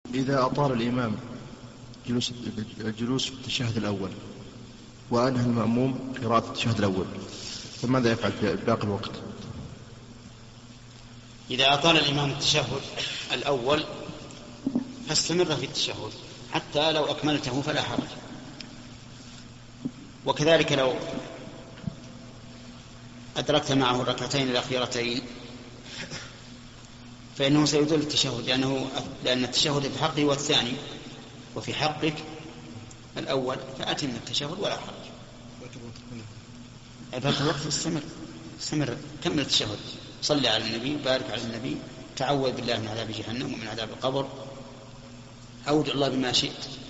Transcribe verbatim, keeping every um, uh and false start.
إذا أطال الإمام جلوس الجلوس في التشهد الأول وأنهى المأموم قراءة التشهد الأول، فماذا يفعل في باقي الوقت؟ إذا أطال الإمام التشهد الأول فاستمر في التشهد حتى لو أكملته فلا حرج، وكذلك لو أدركت معه الركعتين الأخيرتين فإنه سيدل التشهد، لأنه لأن التشهد في حقه هو الثاني وفي حقك الأول، فأتم التشهد ولا حرج. عبادة الوقت استمر استمر كمل التشهد، صلي على النبي، بارك على النبي، تعوذ بالله من عذاب جهنم ومن عذاب القبر، أودع الله بما شئت.